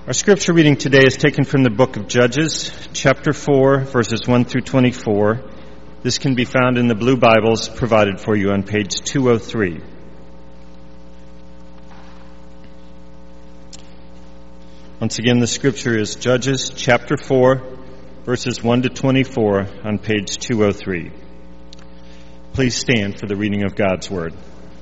Our scripture reading today is taken from the book of Judges, chapter 4, verses 1 through 24. This can be found in the blue Bibles provided for you on page 203. Once again, the scripture is Judges, chapter 4, verses 1 to 24 on page 203. Please stand for the reading of God's word.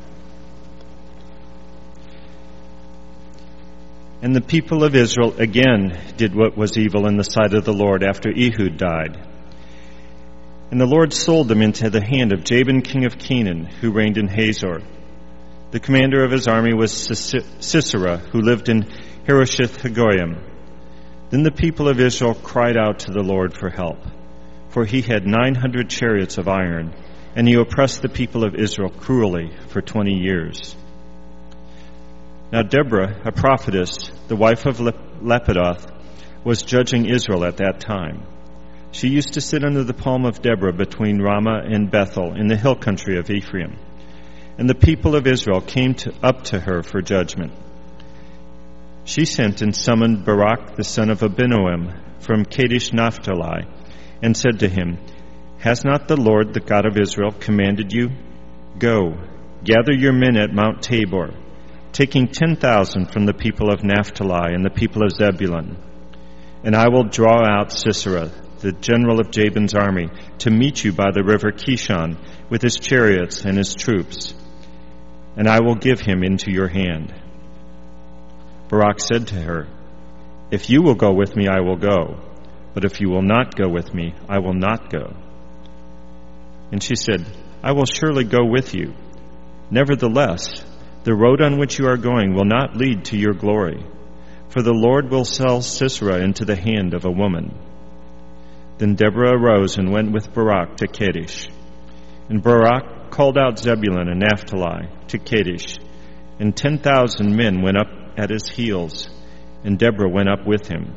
And the people of Israel again did what was evil in the sight of the Lord after Ehud died. And the Lord sold them into the hand of Jabin, king of Canaan, who reigned in Hazor. The commander of his army was Sisera, who lived in Harosheth-Hagoyim. Then the people of Israel cried out to the Lord for help, for he had 900 chariots of iron, and he oppressed the people of Israel cruelly for 20 years. Now Deborah, a prophetess, the wife of Lapidoth, was judging Israel at that time. She used to sit under the palm of Deborah between Ramah and Bethel in the hill country of Ephraim. And the people of Israel came up to her for judgment. She sent and summoned Barak the son of Abinoam from Kadesh Naphtali, and said to him, "Has not the Lord, the God of Israel, commanded you? Go, gather your men at Mount Tabor, taking 10,000 from the people of Naphtali and the people of Zebulun. And I will draw out Sisera, the general of Jabin's army, to meet you by the river Kishon with his chariots and his troops, and I will give him into your hand." Barak said to her, "If you will go with me, I will go. But if you will not go with me, I will not go." And she said, "I will surely go with you. Nevertheless, the road on which you are going will not lead to your glory, for the Lord will sell Sisera into the hand of a woman." Then Deborah arose and went with Barak to Kadesh. And Barak called out Zebulun and Naphtali to Kadesh, and 10,000 men went up at his heels, and Deborah went up with him.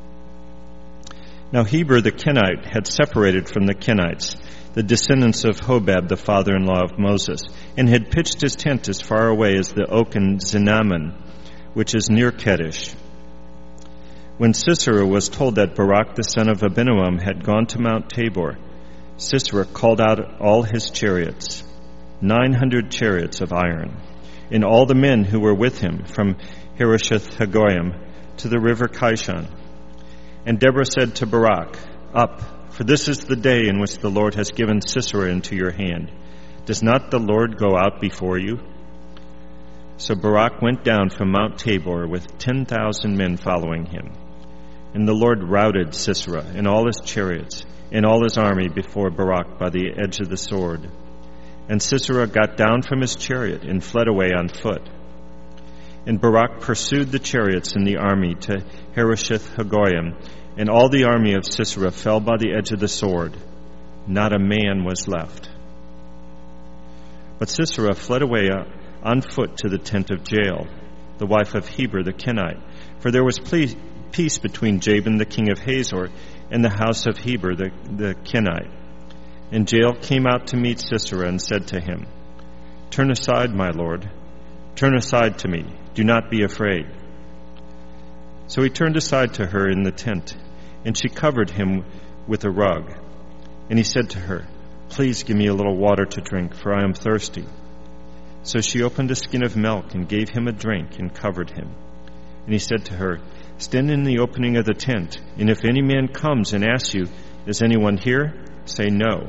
Now Heber the Kenite had separated from the Kenites, the descendants of Hobab, the father-in-law of Moses, and had pitched his tent as far away as the oak in Zinaman, which is near Kadesh. When Sisera was told that Barak the son of Abinoam had gone to Mount Tabor, Sisera called out all his chariots, 900 chariots of iron, and all the men who were with him from Harosheth-Hagoyim to the river Kishon. And Deborah said to Barak, "Up, for this is the day in which the Lord has given Sisera into your hand. Does not the Lord go out before you?" So Barak went down from Mount Tabor with 10,000 men following him. And the Lord routed Sisera and all his chariots and all his army before Barak by the edge of the sword. And Sisera got down from his chariot and fled away on foot. And Barak pursued the chariots and the army to Harosheth-Hagoyim, and all the army of Sisera fell by the edge of the sword. Not a man was left. But Sisera fled away on foot to the tent of Jael, the wife of Heber the Kenite, for there was peace between Jabin the king of Hazor and the house of Heber the Kenite. And Jael came out to meet Sisera and said to him, "Turn aside, my lord. Turn aside to me. Do not be afraid." So he turned aside to her in the tent, and she covered him with a rug. And he said to her, "Please give me a little water to drink, for I am thirsty." So she opened a skin of milk and gave him a drink and covered him. And he said to her, "Stand in the opening of the tent, and if any man comes and asks you, 'Is anyone here?' say no."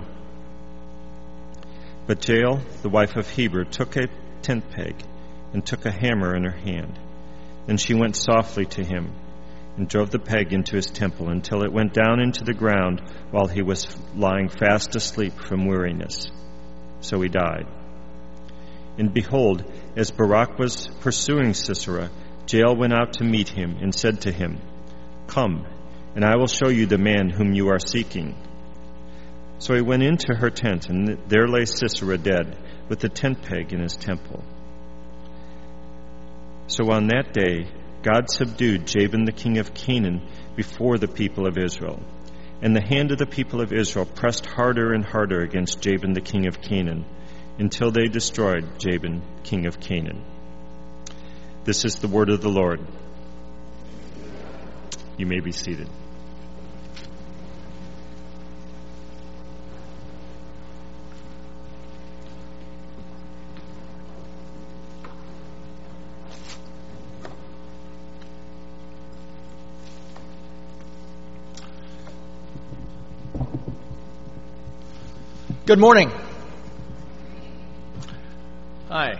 But Jael, the wife of Heber, took a tent peg and took a hammer in her hand. Then she went softly to him and drove the peg into his temple until it went down into the ground while he was lying fast asleep from weariness. So he died. And behold, as Barak was pursuing Sisera, Jael went out to meet him and said to him, "Come, and I will show you the man whom you are seeking." So he went into her tent, and there lay Sisera dead, with the tent peg in his temple. So on that day, God subdued Jabin the king of Canaan before the people of Israel. And the hand of the people of Israel pressed harder and harder against Jabin the king of Canaan, until they destroyed Jabin, king of Canaan. This is the word of the Lord. You may be seated. Good morning. Hi.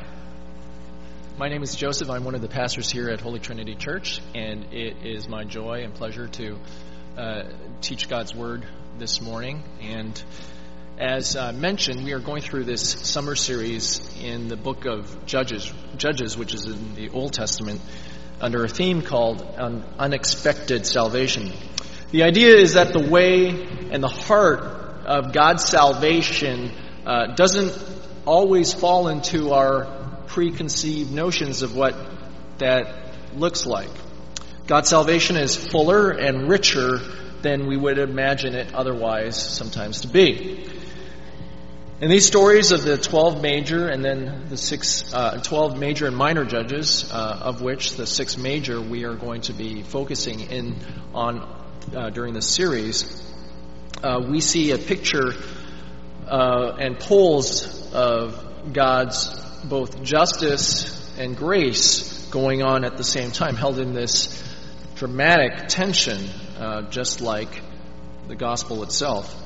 My name is Joseph. I'm one of the pastors here at Holy Trinity Church, and it is my joy and pleasure to teach God's Word this morning. And as mentioned, we are going through this summer series in the book of Judges, which is in the Old Testament, under a theme called Unexpected Salvation. The idea is that the way and the heart of God's salvation doesn't always fall into our preconceived notions of what that looks like. God's salvation is fuller and richer than we would imagine it otherwise sometimes to be. In these stories of the 12 major and then the 12 major and minor judges, of which the 6 major we are going to be focusing in on during this series, we see a picture and poles of God's both justice and grace going on at the same time, held in this dramatic tension, just like the gospel itself.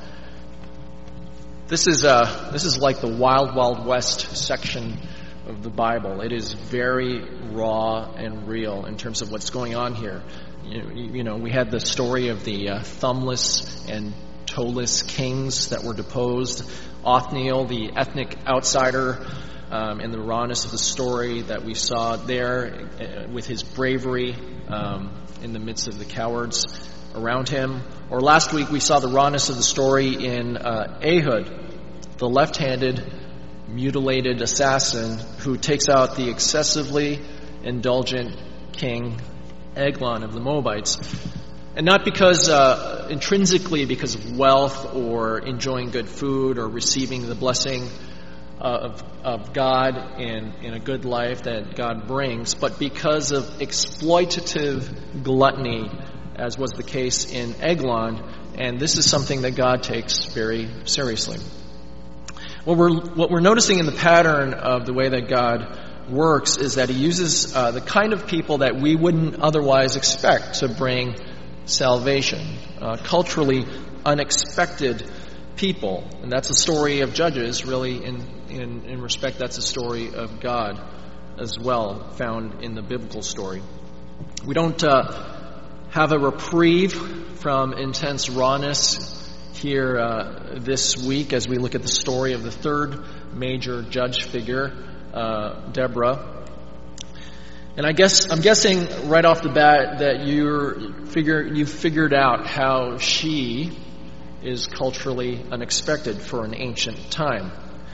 This is like the Wild Wild West section of the Bible. It is very raw and real in terms of what's going on here. You know, we had the story of the thumbless and toeless kings that were deposed. Othniel, the ethnic outsider, and the rawness of the story that we saw there with his bravery in the midst of the cowards around him. Or last week we saw the rawness of the story in Ehud, the left-handed, mutilated assassin who takes out the excessively indulgent king Eglon of the Moabites. And not because, intrinsically because of wealth or enjoying good food or receiving the blessing of God in a good life that God brings, but because of exploitative gluttony, as was the case in Eglon, and this is something that God takes very seriously. What we're noticing in the pattern of the way that God works is that He uses the kind of people that we wouldn't otherwise expect to bring salvation, culturally unexpected people. And that's the story of Judges, really, in respect, that's the story of God as well, found in the biblical story. We don't have a reprieve from intense rawness here this week as we look at the story of the third major judge figure, Deborah. And I'm guessing right off the bat that you've figured out how she is culturally unexpected for an ancient time.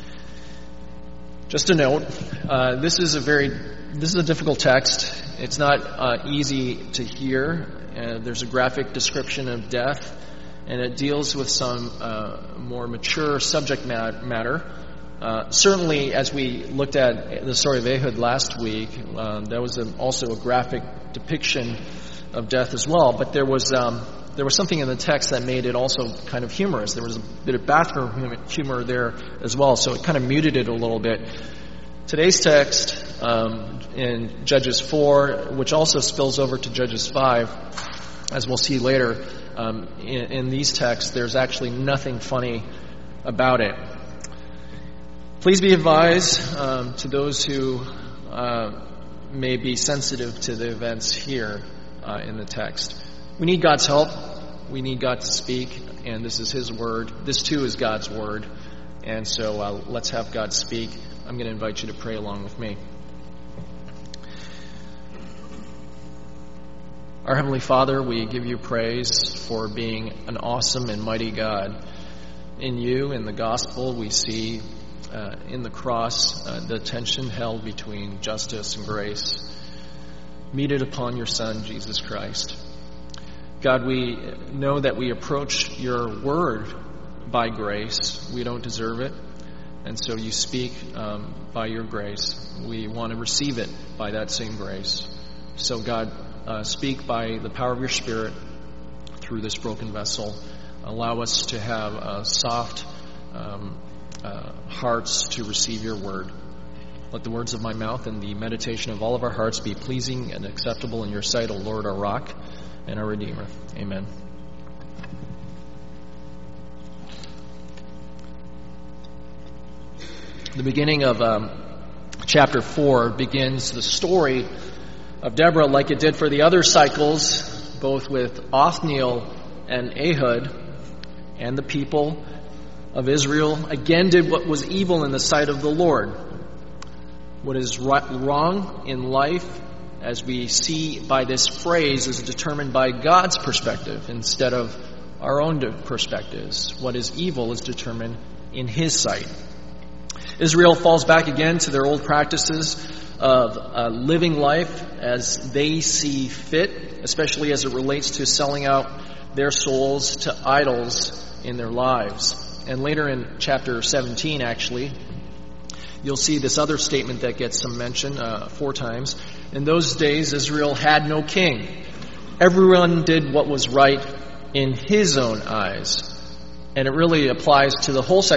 Just a note, this is a difficult text. It's not easy to hear. There's a graphic description of death, and it deals with some more mature subject matter. Certainly, as we looked at the story of Ehud last week, there was also a graphic depiction of death as well. But there was something in the text that made it also kind of humorous. There was a bit of bathroom humor there as well, so it kind of muted it a little bit. Today's text in Judges 4, which also spills over to Judges 5, as we'll see later, in these texts, there's actually nothing funny about it. Please be advised to those who may be sensitive to the events here in the text. We need God's help. We need God to speak, and this is His Word. This, too, is God's Word. And so let's have God speak. I'm going to invite you to pray along with me. Our Heavenly Father, we give you praise for being an awesome and mighty God. In you, in the gospel, we see in the cross the tension held between justice and grace, meted upon your Son, Jesus Christ. God, we know that we approach your word by grace. We don't deserve it, and so you speak by your grace. We want to receive it by that same grace. So God, speak by the power of your Spirit through this broken vessel. Allow us to have soft hearts to receive your word. Let the words of my mouth and the meditation of all of our hearts be pleasing and acceptable in your sight, O Lord, our rock and our Redeemer. Amen. The beginning of chapter 4 begins the story of Deborah like it did for the other cycles, both with Othniel and Ehud, and the people of Israel again did what was evil in the sight of the Lord. What is wrong in life, as we see by this phrase, is determined by God's perspective instead of our own perspectives. What is evil is determined in His sight. Israel falls back again to their old practices of living life as they see fit, especially as it relates to selling out their souls to idols in their lives. And later in chapter 17, actually, you'll see this other statement that gets some mention 4 times. In those days, Israel had no king. Everyone did what was right in his own eyes. And it really applies to the whole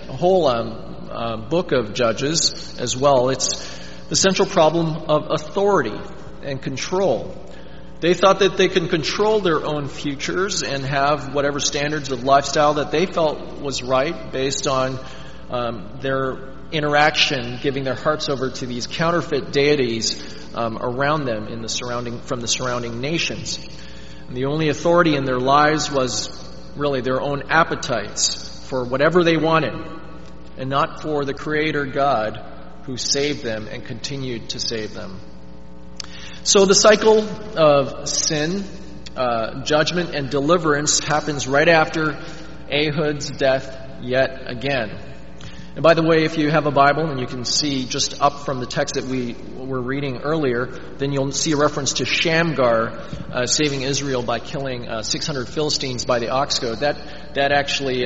book of Judges as well. It's the central problem of authority and control. They thought that they could control their own futures and have whatever standards of lifestyle that they felt was right based on their interaction, giving their hearts over to these counterfeit deities around them from the surrounding nations. And the only authority in their lives was really their own appetites for whatever they wanted, and not for the Creator God who saved them and continued to save them. So the cycle of sin, judgment, and deliverance happens right after Ehud's death yet again. And by the way, if you have a Bible and you can see just up from the text that we were reading earlier, then you'll see a reference to Shamgar saving Israel by killing 600 Philistines by the ox goad. That actually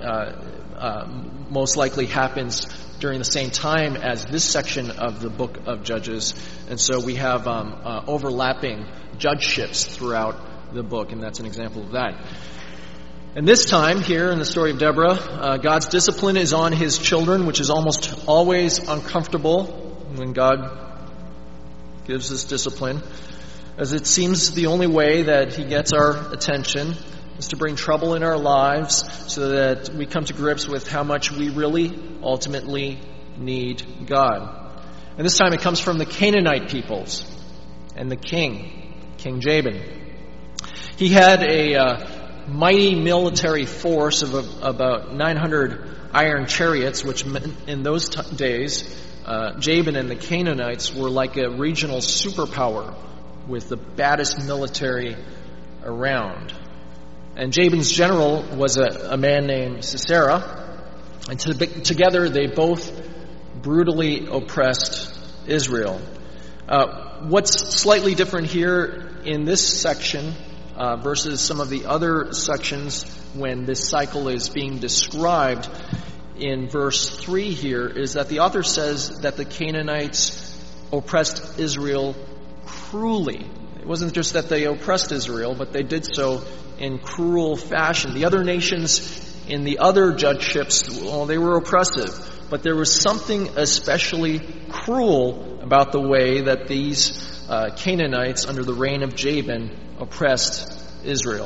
most likely happens during the same time as this section of the book of Judges. And so we have overlapping judgeships throughout the book, and that's an example of that. And this time, here in the story of Deborah, God's discipline is on His children, which is almost always uncomfortable when God gives us discipline, as it seems the only way that He gets our attention is to bring trouble in our lives so that we come to grips with how much we really ultimately need God. And this time it comes from the Canaanite peoples and the King Jabin. He had a mighty military force of about 900 iron chariots, which in those days, Jabin and the Canaanites were like a regional superpower with the baddest military around. And Jabin's general was a man named Sisera, and together they both brutally oppressed Israel. What's slightly different here in this section versus some of the other sections when this cycle is being described in verse 3 here is that the author says that the Canaanites oppressed Israel cruelly. It wasn't just that they oppressed Israel, but they did so in cruel fashion. The other nations in the other judgeships, well, they were oppressive, but there was something especially cruel about the way that these Canaanites under the reign of Jabin oppressed Israel.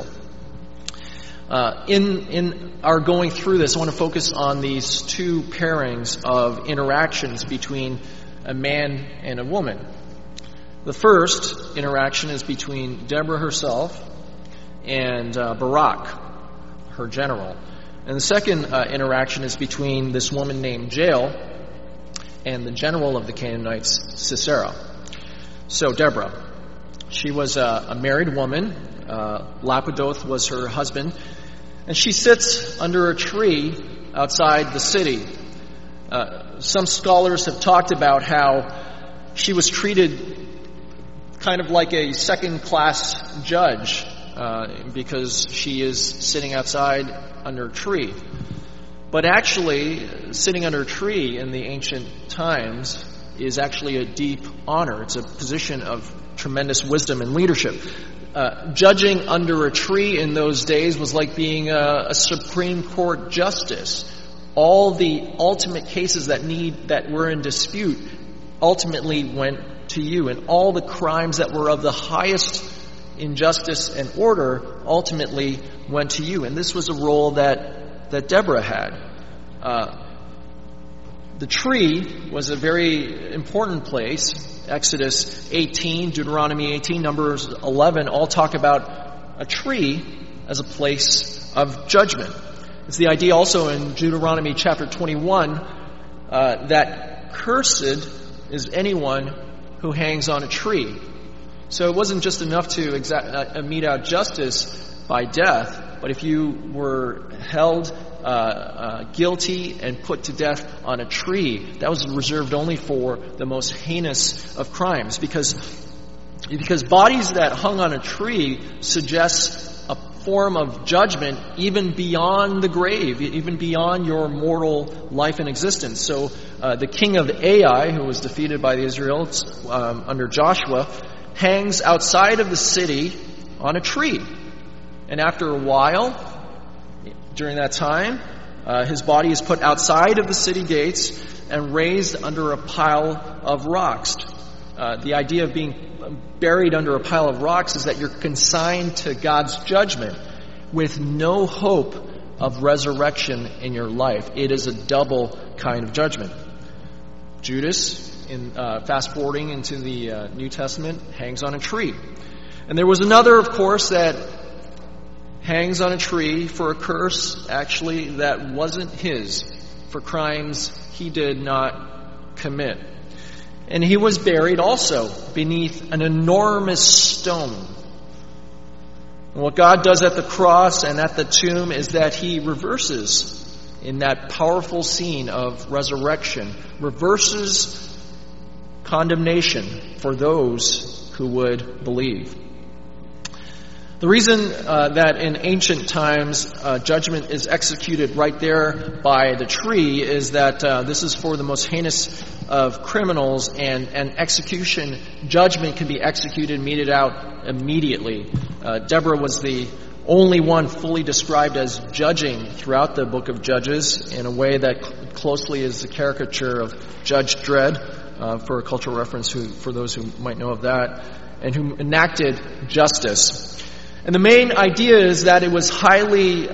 In our going through this, I want to focus on these 2 pairings of interactions between a man and a woman. The first interaction is between Deborah herself and Barak, her general. And the second interaction is between this woman named Jael and the general of the Canaanites, Sisera. So Deborah, she was a married woman. Lapidoth was her husband. And she sits under a tree outside the city. Some scholars have talked about how she was treated kind of like a second-class judge because she is sitting outside under a tree. But actually, sitting under a tree in the ancient times is actually a deep honor. It's a position of tremendous wisdom and leadership. Judging under a tree in those days was like being a Supreme Court justice. All the ultimate cases that were in dispute ultimately went to you, and all the crimes that were of the highest injustice and order ultimately went to you. And this was a role that Deborah had. The tree was a very important place. Exodus 18, Deuteronomy 18, Numbers 11 all talk about a tree as a place of judgment. It's the idea also in Deuteronomy chapter 21 that cursed is anyone who hangs on a tree. So it wasn't just enough to mete out justice by death, but if you were held guilty and put to death on a tree, that was reserved only for the most heinous of crimes, because bodies that hung on a tree suggests a form of judgment even beyond the grave, even beyond your mortal life and existence. So the king of Ai, who was defeated by the Israelites under Joshua, hangs outside of the city on a tree. And after a while, during that time, his body is put outside of the city gates and raised under a pile of rocks. The idea of being buried under a pile of rocks is that you're consigned to God's judgment with no hope of resurrection in your life. It is a double kind of judgment. Judas, fast forwarding into the New Testament, hangs on a tree. And there was another, of course, that hangs on a tree for a curse, actually, that wasn't his, for crimes he did not commit. And he was buried also beneath an enormous stone. And what God does at the cross and at the tomb is that he reverses, in that powerful scene of resurrection, reverses condemnation for those who would believe. The reason that in ancient times judgment is executed right there by the tree is that this is for the most heinous of criminals, and execution, judgment can be executed, meted out immediately. Deborah was the only one fully described as judging throughout the book of Judges in a way that closely is the caricature of Judge Dredd, for a cultural reference for those who might know of that, and who enacted justice. And the main idea is that it was highly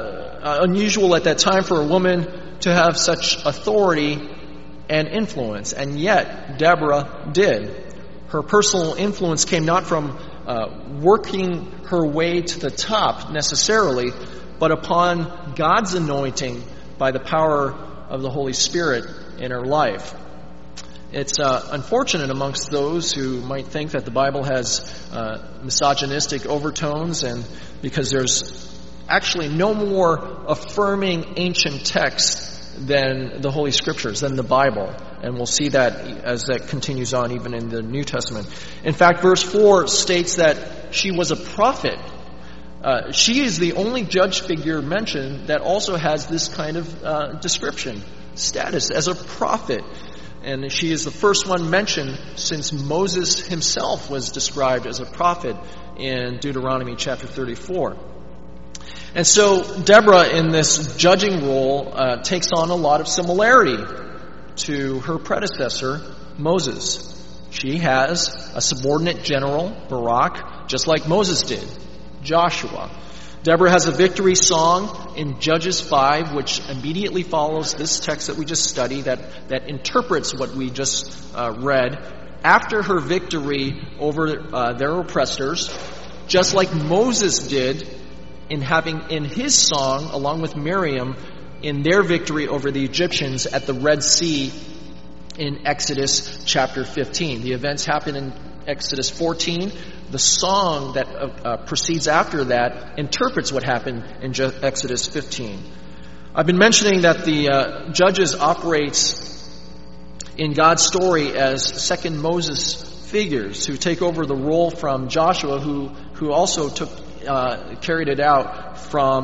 unusual at that time for a woman to have such authority and influence. And yet, Deborah did. Her personal influence came not from working her way to the top necessarily, but upon God's anointing by the power of the Holy Spirit in her life. It's unfortunate amongst those who might think that the Bible has misogynistic overtones, and because there's actually no more affirming ancient text than the Holy Scriptures, than the Bible. And we'll see that as that continues on even in the New Testament. In fact, verse 4 states that she was a prophet. She is the only judge figure mentioned that also has this kind of description, status as a prophet. And she is the first one mentioned since Moses himself was described as a prophet in Deuteronomy chapter 34. And so Deborah, in this judging role, takes on a lot of similarity to her predecessor, Moses. She has a subordinate general, Barak, just like Moses did, Joshua. Deborah has a victory song in Judges 5, which immediately follows this text that we just studied, that interprets what we just read. After her victory over their oppressors, just like Moses did in having in his song, along with Miriam, in their victory over the Egyptians at the Red Sea in Exodus chapter 15. The events happen in Exodus 14. The song that proceeds after that interprets what happened in Exodus 15. I've been mentioning that the Judges operates in God's story as second Moses figures who take over the role from Joshua, who also carried it out from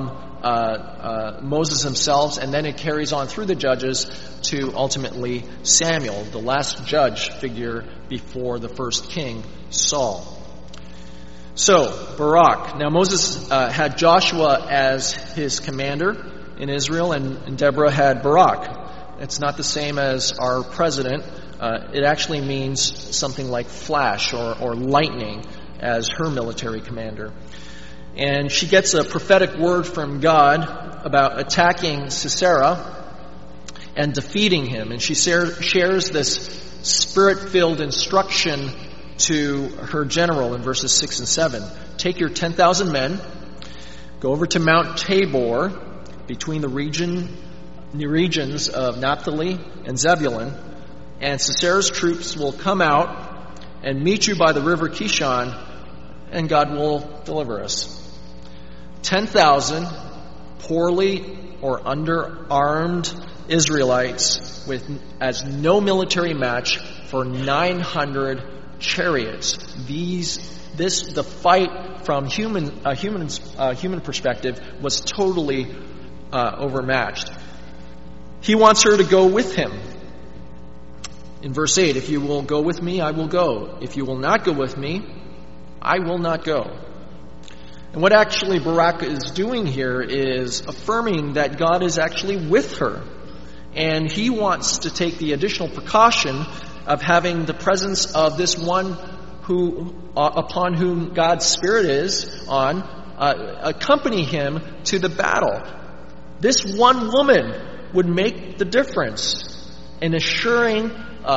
Moses himself, and then it carries on through the judges to ultimately Samuel, the last judge figure before the first king, Saul. So, Barak. Now Moses had Joshua as his commander in Israel, and Deborah had Barak. It's not the same as our president. It actually means something like flash or lightning as her military commander. And she gets a prophetic word from God about attacking Sisera and defeating him. And she shares this spirit-filled instruction to her general in verses 6 and 7. Take your 10,000 men, go over to Mount Tabor between the regions of Naphtali and Zebulun, and Sisera's troops will come out and meet you by the river Kishon, and God will deliver us. 10,000 poorly or underarmed Israelites as no military match for 900 chariots. The fight from a human perspective was totally overmatched. He wants her to go with him. In verse 8, if you will go with me, I will go. If you will not go with me, I will not go. And what actually Barak is doing here is affirming that God is actually with her. And he wants to take the additional precaution of having the presence of this one upon whom God's Spirit is on, accompany him to the battle. This one woman would make the difference in ensuring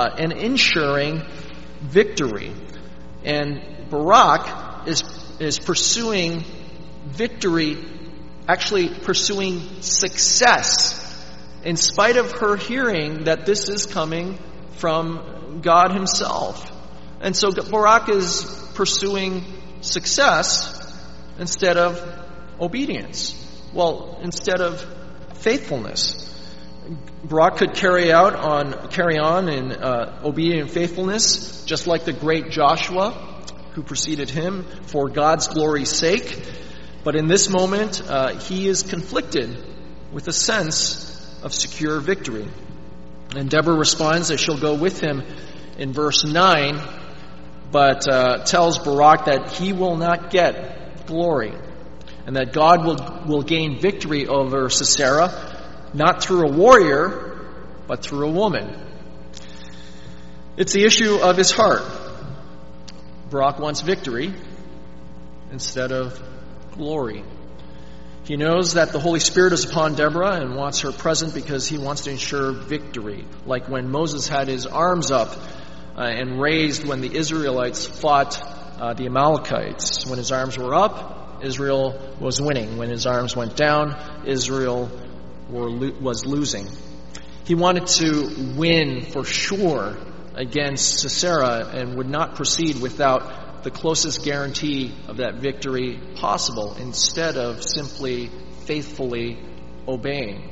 victory. And Barak is pursuing victory, actually pursuing success, in spite of her hearing that this is coming from God himself. And so Barak is pursuing success instead of obedience. Well, instead of faithfulness. Barak could carry on in obedient faithfulness, just like the great Joshua, who preceded him, for God's glory's sake. But in this moment, he is conflicted with a sense of secure victory. And Deborah responds that she'll go with him in verse 9, but tells Barak that he will not get glory, and that God will gain victory over Sisera, not through a warrior, but through a woman. It's the issue of his heart. Barak wants victory instead of glory. He knows that the Holy Spirit is upon Deborah and wants her present because he wants to ensure victory. Like when Moses had his arms up and raised when the Israelites fought the Amalekites. When his arms were up, Israel was winning. When his arms went down, Israel was losing. He wanted to win for sure against Sisera and would not proceed without the closest guarantee of that victory possible, instead of simply faithfully obeying.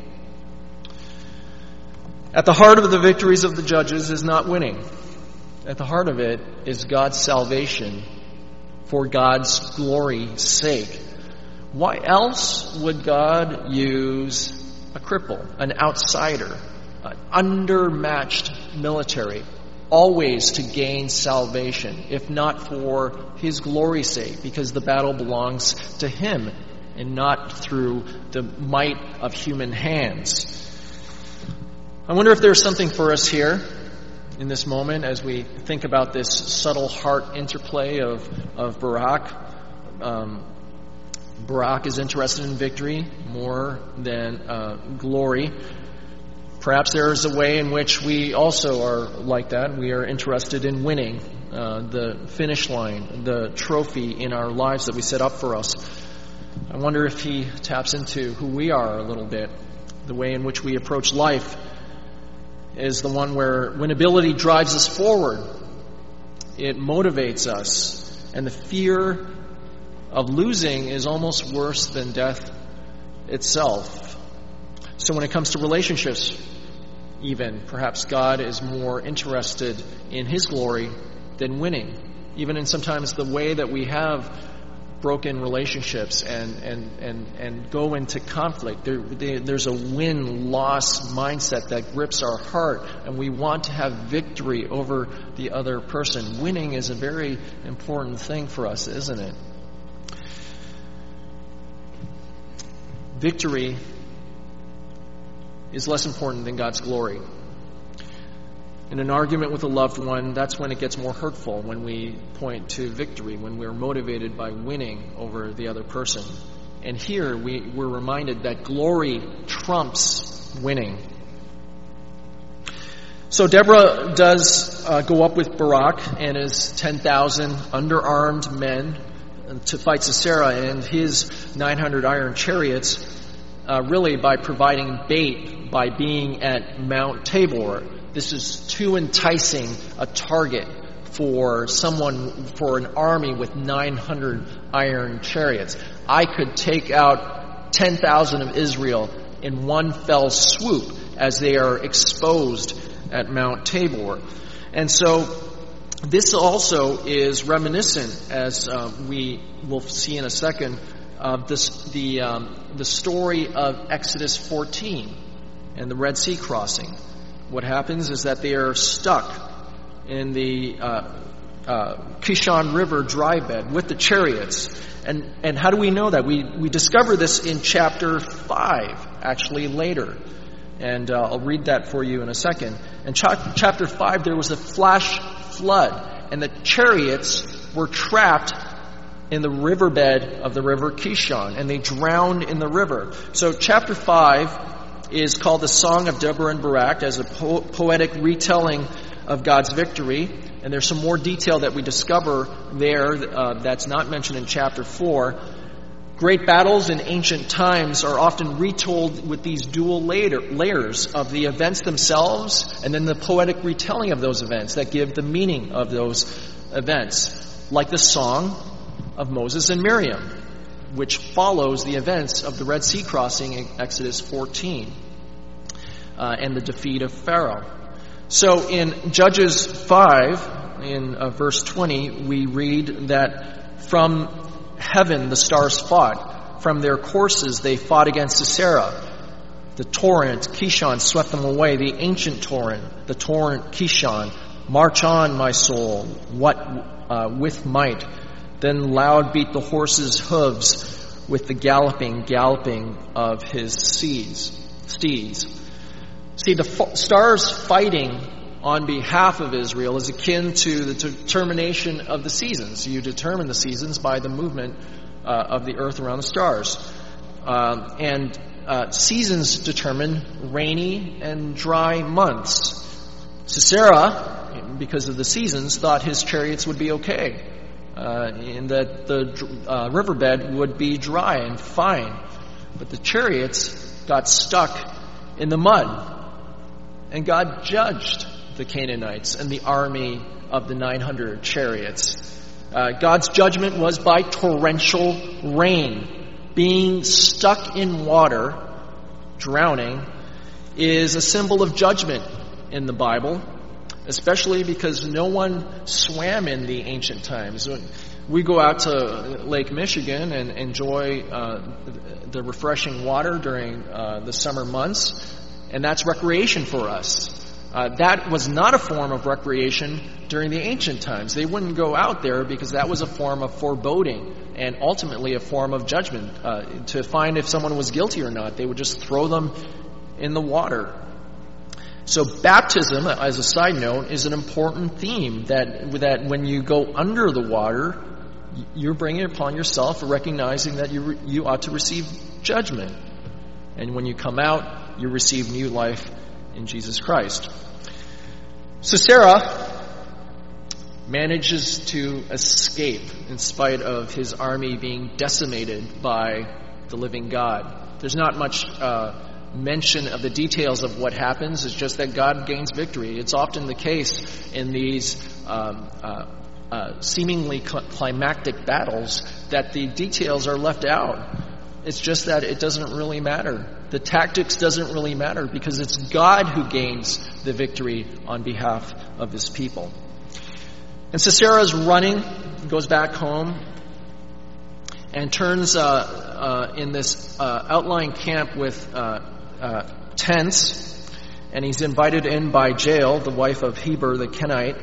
At the heart of the victories of the judges is not winning. At the heart of it is God's salvation for God's glory's sake. Why else would God use a cripple, an outsider, an undermatched military, always to gain salvation, if not for his glory's sake, because the battle belongs to him and not through the might of human hands? I wonder if there's something for us here in this moment as we think about this subtle heart interplay of Barak. Barak is interested in victory more than glory. Perhaps there is a way in which we also are like that. We are interested in winning the finish line, the trophy in our lives that we set up for us. I wonder if he taps into who we are a little bit. The way in which we approach life is the one where winnability drives us forward. It motivates us. And the fear of losing is almost worse than death itself. So when it comes to relationships, even, perhaps God is more interested in his glory than winning. Even in sometimes the way that we have broken relationships and go into conflict. There's a win-loss mindset that grips our heart, and we want to have victory over the other person. Winning is a very important thing for us, isn't it? Victory is less important than God's glory. In an argument with a loved one, that's when it gets more hurtful, when we point to victory, when we're motivated by winning over the other person. And here we're reminded that glory trumps winning. So Deborah does go up with Barak and his 10,000 underarmed men to fight Sisera and his 900 iron chariots, really by providing bait by being at Mount Tabor. This is too enticing a target for an army with 900 iron chariots. I could take out 10,000 of Israel in one fell swoop as they are exposed at Mount Tabor. And so this also is reminiscent, as we will see in a second, of the story of Exodus 14 and the Red Sea crossing. What happens is that they are stuck in the Kishon River dry bed with the chariots. And how do we know that? We discover this in chapter 5, actually later. And I'll read that for you in a second. In chapter 5, there was a flash flood, and the chariots were trapped in the riverbed of the river Kishon, and they drowned in the river. So chapter 5 is called the Song of Deborah and Barak, as a poetic retelling of God's victory. And there's some more detail that we discover there that's not mentioned in chapter 4. Great battles in ancient times are often retold with these dual layers of the events themselves and then the poetic retelling of those events that give the meaning of those events, like the Song of Moses and Miriam, which follows the events of the Red Sea crossing in Exodus 14 and the defeat of Pharaoh. So in Judges 5, in verse 20, we read that from heaven the stars fought. From their courses they fought against Sisera. The torrent Kishon swept them away. The ancient torrent, the torrent Kishon. March on, my soul, with might. Then loud beat the horses' hooves with the galloping of his steeds. See, the stars fighting on behalf of Israel is akin to the determination of the seasons. You determine the seasons by the movement of the earth around the stars. And seasons determine rainy and dry months. Sisera, because of the seasons, thought his chariots would be okay. And that the riverbed would be dry and fine. But the chariots got stuck in the mud. And God judged the Canaanites and the army of the 900 chariots. God's judgment was by torrential rain. Being stuck in water, drowning, is a symbol of judgment in the Bible, especially because no one swam in the ancient times. We go out to Lake Michigan and enjoy the refreshing water during the summer months, and that's recreation for us. That was not a form of recreation during the ancient times. They wouldn't go out there because that was a form of foreboding and ultimately a form of judgment. To find if someone was guilty or not, they would just throw them in the water. So baptism, as a side note, is an important theme that when you go under the water, you're bringing it upon yourself, recognizing that you ought to receive judgment. And when you come out, you receive new life in Jesus Christ. Sisera manages to escape in spite of his army being decimated by the living God. There's not much mention of the details of what happens. It's just that God gains victory. It's often the case in these seemingly climactic battles that the details are left out. It's just that it doesn't really matter. The tactics doesn't really matter because it's God who gains the victory on behalf of his people. And Sisera is running, goes back home, and turns in this outlying camp with tents, and he's invited in by Jael, the wife of Heber the Kenite.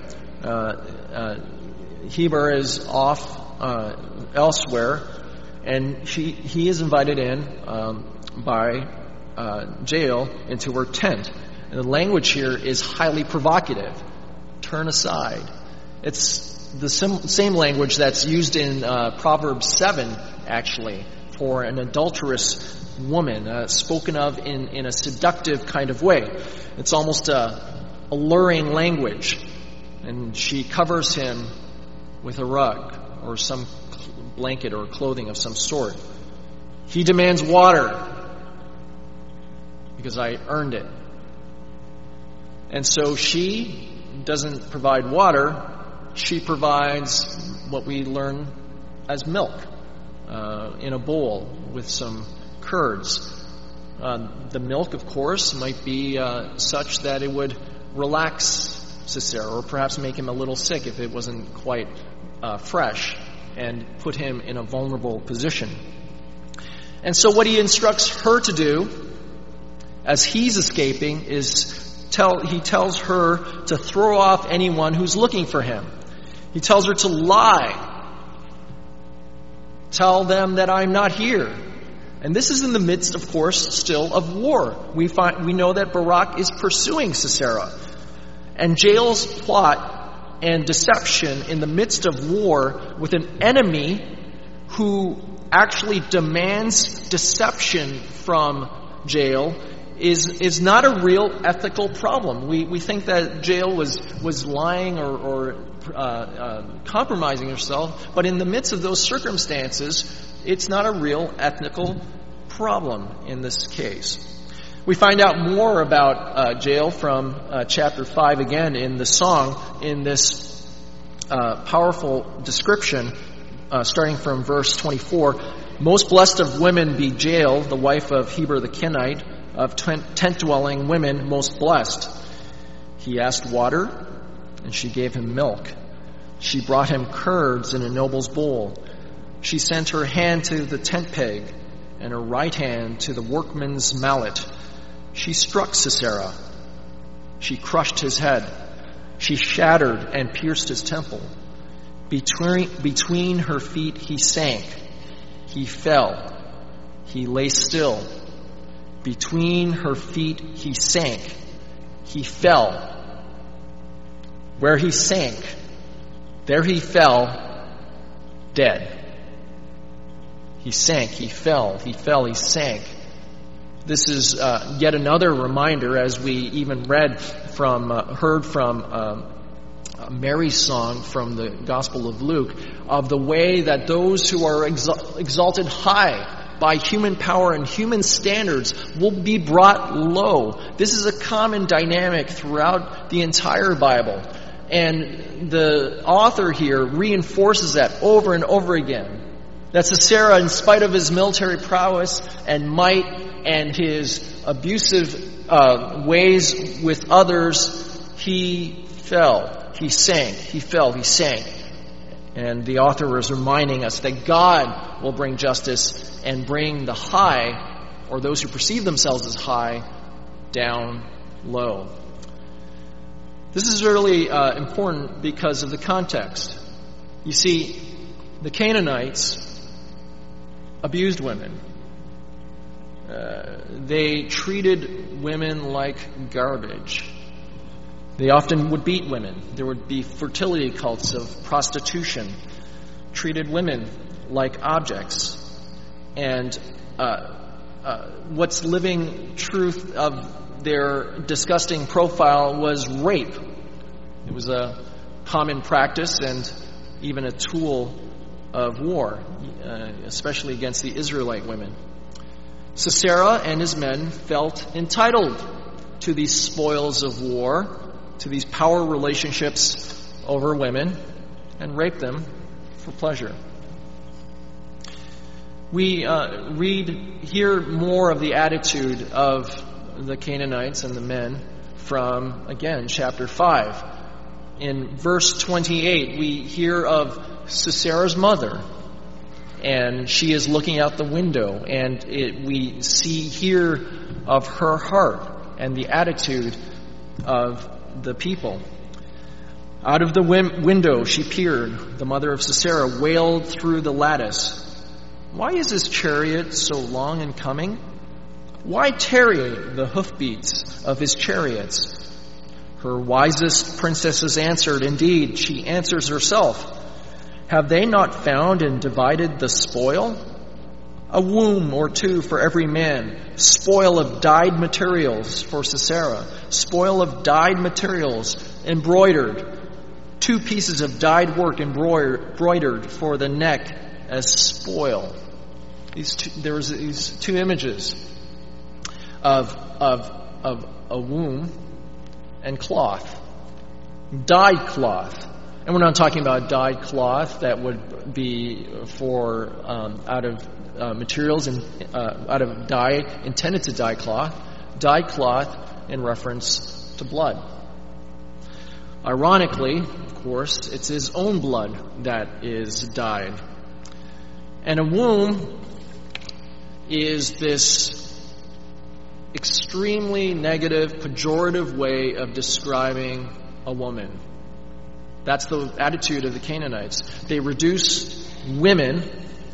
Heber is off elsewhere, and he is invited in by Jael into her tent. And the language here is highly provocative. Turn aside. It's the same language that's used in Proverbs 7, actually, for an adulterous woman, spoken of in a seductive kind of way. It's almost a alluring language. And she covers him with a rug or some blanket or clothing of some sort. He demands water because I earned it. And so she doesn't provide water. She provides what we learn as milk in a bowl with some curds. The milk, of course, might be such that it would relax Sisera, or perhaps make him a little sick if it wasn't quite fresh, and put him in a vulnerable position. And so what he instructs her to do as he's escaping is he tells her to throw off anyone who's looking for him. He tells her to lie. Tell them that I'm not here. And this is in the midst, of course, still of war. We know that Barak is pursuing Sisera. And Jael's plot and deception in the midst of war with an enemy who actually demands deception from Jael is not a real ethical problem. We think that Jael was lying or compromising herself, but in the midst of those circumstances, it's not a real ethical problem in this case. We find out more about Jael from chapter 5 again in the song, in this powerful description, starting from verse 24. Most blessed of women be Jael, the wife of Heber the Kenite, of tent-dwelling women most blessed. He asked water, and she gave him milk. She brought him curds in a noble's bowl. She sent her hand to the tent peg, and her right hand to the workman's mallet. She struck Sisera. She crushed his head. She shattered and pierced his temple. Between her feet he sank. He fell. He lay still. Between her feet he sank. He fell. Where he sank, there he fell, dead. He sank, he fell, he sank. This is yet another reminder, as we even heard from Mary's song from the Gospel of Luke, of the way that those who are exalted high by human power and human standards will be brought low. This is a common dynamic throughout the entire Bible. And the author here reinforces that over and over again. That Sisera, in spite of his military prowess and might and his abusive ways with others, he fell, he sank, he fell, he sank. And the author is reminding us that God will bring justice and bring the high, or those who perceive themselves as high, down low. This is really important because of the context. You see, the Canaanites abused women. They treated women like garbage. They often would beat women. There would be fertility cults of prostitution, treated women like objects. And what's living truth of their disgusting profile was rape. It was a common practice and even a tool of war, especially against the Israelite women. Sisera and his men felt entitled to these spoils of war, to these power relationships over women, and raped them for pleasure. We hear more of the attitude of the Canaanites and the men from, again, chapter 5. In verse 28, we hear of Sisera's mother and she is looking out the window, and we see here of her heart and the attitude of the people. Out of the window she peered. The mother of Sisera wailed through the lattice. Why is his chariot so long in coming? Why tarry the hoofbeats of his chariots? Her wisest princesses answered. Indeed, she answers herself. Have they not found and divided the spoil? A womb or two for every man. Spoil of dyed materials for Sisera. Spoil of dyed materials embroidered. 2 pieces of dyed work embroidered for the neck as spoil. There was these 2 images of a womb and cloth, dyed cloth. And we're not talking about dyed cloth that would be for out of materials and out of dye intended to dye cloth. Dyed cloth in reference to blood. Ironically, of course, it's his own blood that is dyed. And a womb is this extremely negative, pejorative way of describing a woman. That's the attitude of the Canaanites. They reduce women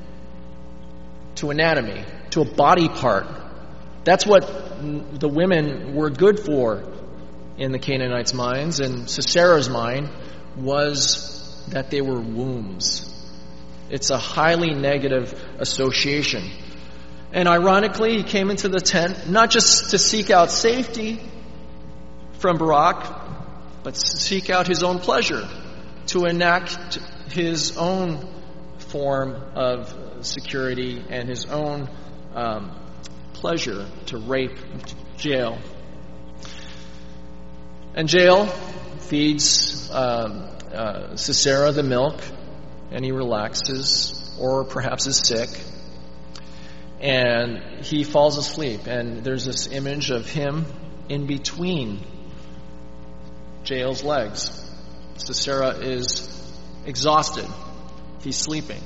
to anatomy, to a body part. That's what the women were good for in the Canaanites' minds, and Sisera's mind was that they were wombs. It's a highly negative association. And ironically, he came into the tent not just to seek out safety from Barak, but to seek out his own pleasure, to enact his own form of security and his own pleasure to rape Jael. And Jael feeds Sisera the milk, and he relaxes, or perhaps is sick. And he falls asleep, and there's this image of him in between Jael's legs. Sisera is exhausted. He's sleeping.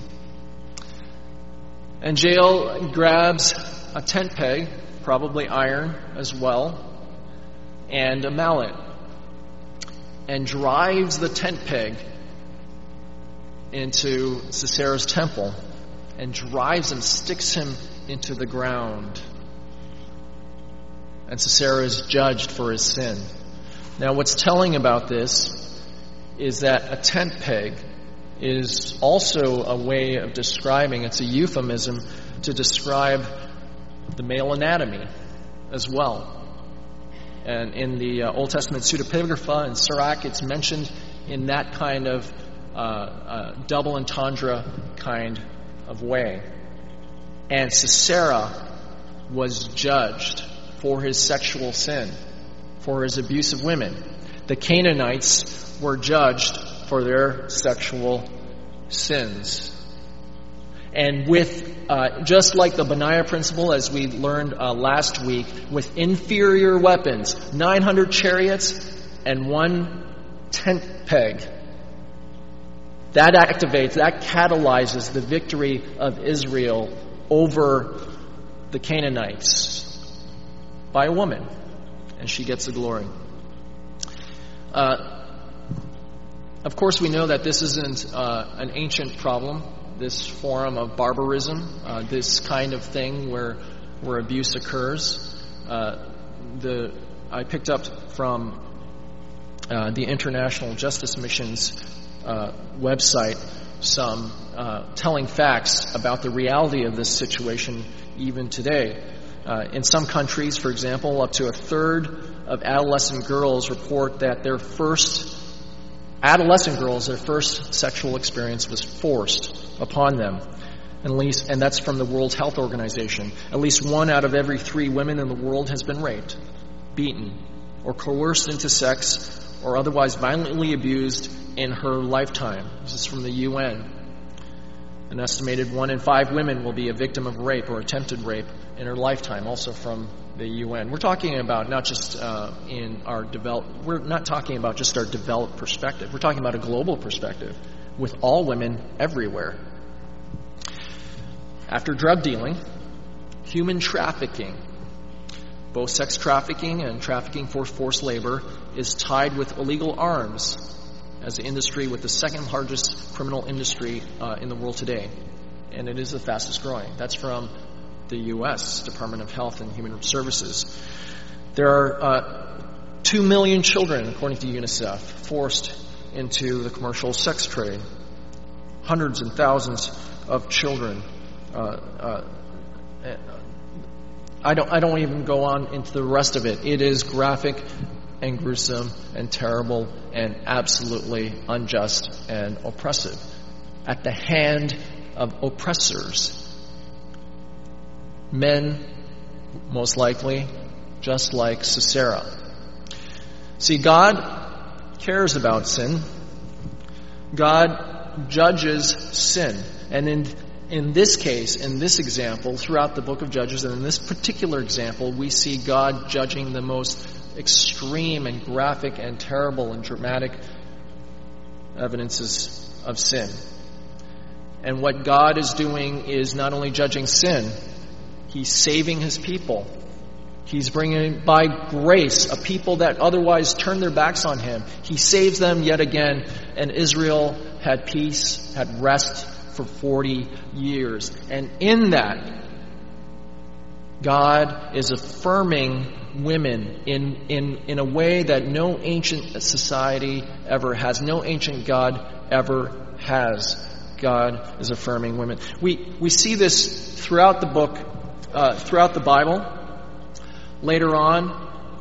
And Jael grabs a tent peg, probably iron as well, and a mallet, and drives the tent peg into Sisera's temple, and drives and sticks him into the ground. And Sisera is judged for his sin. Now, what's telling about this is that a tent peg is also a way of describing, it's a euphemism to describe the male anatomy as well. And in the Old Testament pseudepigrapha in Sirach, it's mentioned in that kind of double entendre kind of way. And Sisera was judged for his sexual sin, for his abuse of women. The Canaanites were judged for their sexual sins. And with, just like the Benaiah principle, as we learned last week, with inferior weapons, 900 chariots and 1 tent peg, that activates, that catalyzes the victory of Israel over the Canaanites by a woman, and she gets the glory. Of course, we know that this isn't an ancient problem, this form of barbarism, this kind of thing where abuse occurs. I picked up from the International Justice Mission's website some telling facts about the reality of this situation even today. In some countries, for example, up to a third of adolescent girls report that their first sexual experience was forced upon them. And that's from the World Health Organization. At least 1 out of every 3 women in the world has been raped, beaten, or coerced into sex, or otherwise violently abused in her lifetime. This is from the UN. An estimated 1 in 5 women will be a victim of rape or attempted rape in her lifetime, also from the UN. We're talking about not just we're not talking about just our developed perspective. We're talking about a global perspective with all women everywhere. After drug dealing, human trafficking, both sex trafficking and trafficking for forced labor, is tied with illegal arms as the industry with the second largest criminal industry in the world today. And it is the fastest growing. That's from the U.S. Department of Health and Human Services. There are 2 million children, according to UNICEF, forced into the commercial sex trade. Hundreds and thousands of children. I don't even go on into the rest of it. It is graphic and gruesome and terrible and absolutely unjust and oppressive at the hand of oppressors. Men, most likely, just like Sisera. See, God cares about sin. God judges sin. And in this case, in this example, throughout the book of Judges, and in this particular example, we see God judging the most extreme and graphic and terrible and dramatic evidences of sin. And what God is doing is not only judging sin, He's saving His people. He's bringing, by grace, a people that otherwise turned their backs on Him. He saves them yet again, and Israel had peace, had rest for 40 years. And in that, God is affirming women in a way that no ancient society ever has, no ancient God ever has. God is affirming women. We see this throughout the book, throughout the Bible. Later on,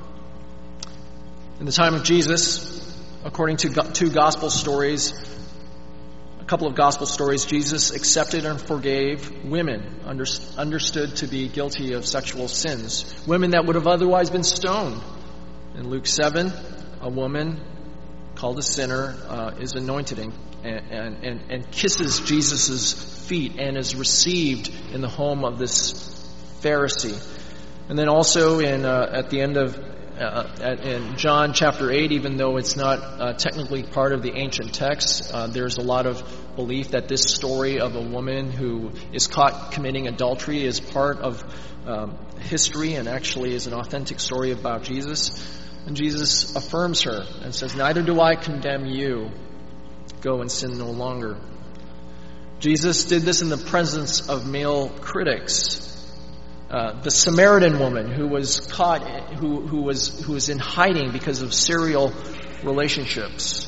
in the time of Jesus, according to two gospel stories, a couple of gospel stories, Jesus accepted and forgave women understood to be guilty of sexual sins. Women that would have otherwise been stoned. In Luke 7, a woman called a sinner is anointed and kisses Jesus' feet and is received in the home of this Pharisee. And then also at the end of in John chapter 8, even though it's not technically part of the ancient text, there's a lot of belief that this story of a woman who is caught committing adultery is part of history and actually is an authentic story about Jesus. And Jesus affirms her and says, "Neither do I condemn you. Go and sin no longer." Jesus did this in the presence of male critics. The Samaritan woman who was caught, who was in hiding because of serial relationships.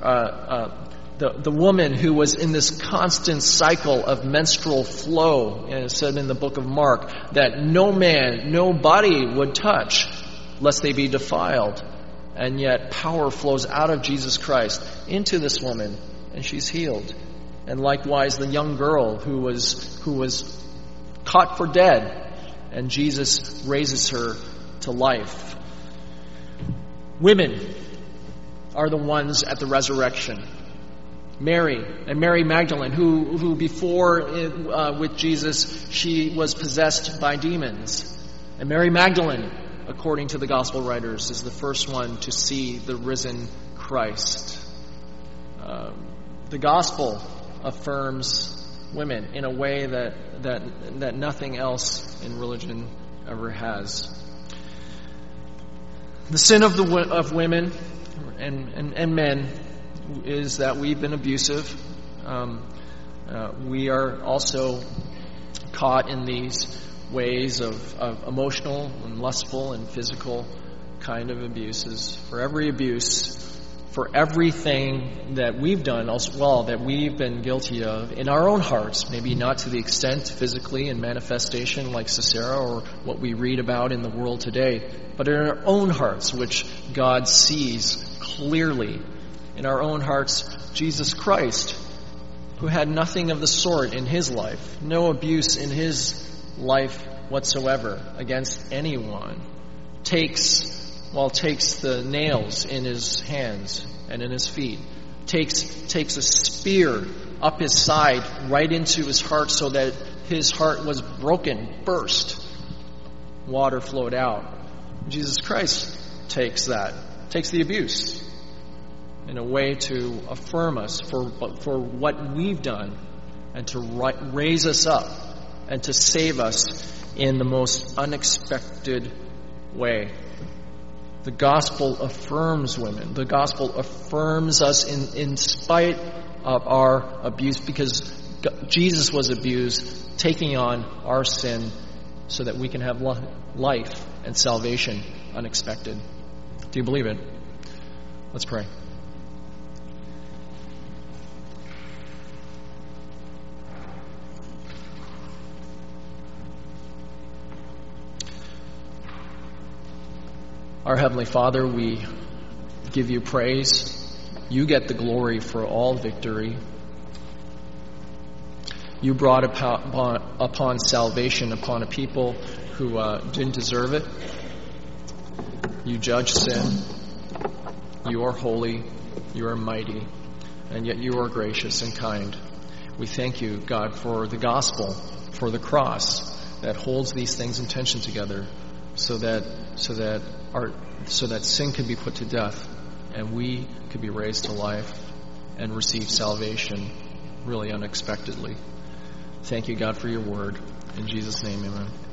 The woman who was in this constant cycle of menstrual flow, and it said in the book of Mark that nobody would touch lest they be defiled. And yet power flows out of Jesus Christ into this woman, and she's healed. And likewise the young girl who was caught for dead, and Jesus raises her to life. Women are the ones at the resurrection. Mary and Mary Magdalene, who before with Jesus, she was possessed by demons. And Mary Magdalene, according to the gospel writers, is the first one to see the risen Christ. The gospel affirms women in a way that nothing else in religion ever has. The sin of women and men is that we've been abusive. We are also caught in these ways of emotional and lustful and physical kind of abuses. For every abuse, for everything that we've done as well, that we've been guilty of in our own hearts, maybe not to the extent physically in manifestation like Sisera or what we read about in the world today, but in our own hearts, which God sees clearly. In our own hearts, Jesus Christ, who had nothing of the sort in His life, no abuse in His life whatsoever against anyone, takes the nails in His hands and in His feet, takes a spear up His side right into His heart so that His heart was broken, burst. Water flowed out. Jesus Christ takes the abuse in a way to affirm us for what we've done and to raise us up and to save us in the most unexpected way. The gospel affirms women. The gospel affirms us in spite of our abuse, because Jesus was abused, taking on our sin so that we can have life and salvation unexpected. Do you believe it? Let's pray. Our Heavenly Father, we give you praise. You get the glory for all victory. You brought upon salvation upon a people who didn't deserve it. You judge sin. You are holy. You are mighty. And yet you are gracious and kind. We thank you, God, for the gospel, for the cross that holds these things in tension together, so that sin can be put to death and we could be raised to life and receive salvation really unexpectedly. Thank you, God, for your word. In Jesus' name, amen.